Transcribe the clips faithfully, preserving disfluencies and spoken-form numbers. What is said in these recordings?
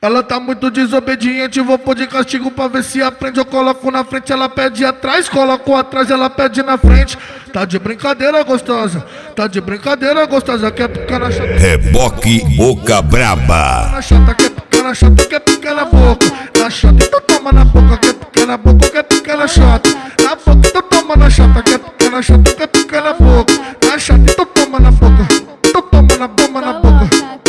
Ela tá muito desobediente, vou pôr de castigo pra ver se aprende. Eu coloco na frente, ela pede atrás, coloco atrás, ela pede na frente. Tá de brincadeira, gostosa, tá de brincadeira, gostosa. Quer picar na chata, Reboque Boca Braba. na chata, quer picar na chata, quer picar na boca. Na chata, então toma na boca, quer picar na boca, quer picar na chata. Na boca, então toma na chata, quer picar na chata, quer picar na boca. Na chata, então toma na boca, então toma na bomba na boca.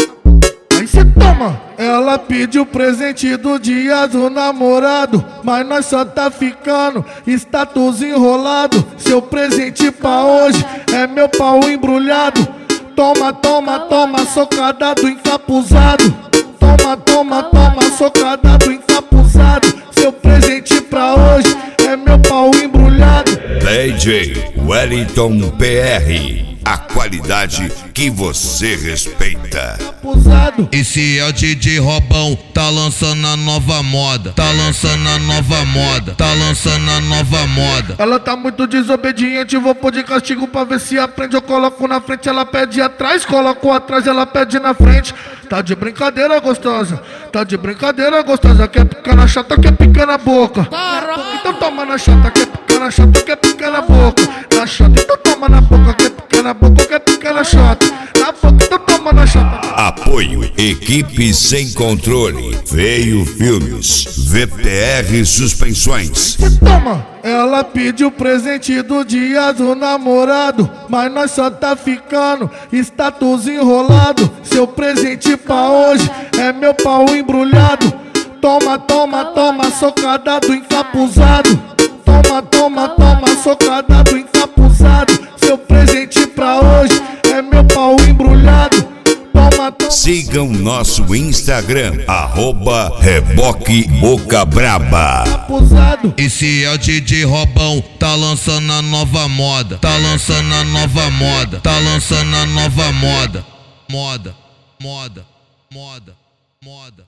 Aí cê toma. Ela pediu presente do dia do namorado, mas nós só tá ficando status enrolado. Seu presente pra hoje é meu pau embrulhado. Toma, toma, toma, socada do encapuzado. Toma, toma, toma, socada do encapuzado. Seu presente pra hoje é meu pau embrulhado. D J Wellington P R. A qualidade que você respeita. Encapuzado. Esse é o D J Robão, tá lançando a nova moda, tá lançando a nova moda, tá lançando a nova moda. Ela tá muito desobediente, vou pôr de castigo pra ver se aprende. Eu coloco na frente, ela pede atrás, coloco atrás, ela pede na frente. Tá de brincadeira, gostosa, tá de brincadeira, gostosa. Quer picar na chata, quer picar na boca. Então toma na chata, quer picar na chata, quer picar na boca. Na chata, então toma na boca, quer picar na boca, quer picar na chata. Na boca, então toma na chata. Apoio Equipe Sem Controle, Veio Filmes, V T R Suspensões. Toma! Ela pediu presente do dia do namorado, mas nós só tá ficando status enrolado. Seu presente pra hoje é meu pau embrulhado. Toma, toma, toma, socada do encapuzado. Toma, toma, toma, socada do encapuzado. Seu presente pra hoje é meu pau embrulhado. Toma, toma. Sigam nosso Instagram, arroba Reboque Boca Braba. Encapuzado. Esse é o D J Robão, tá lançando a nova moda, tá lançando a nova moda, tá lançando a nova moda. Moda, moda, moda, moda.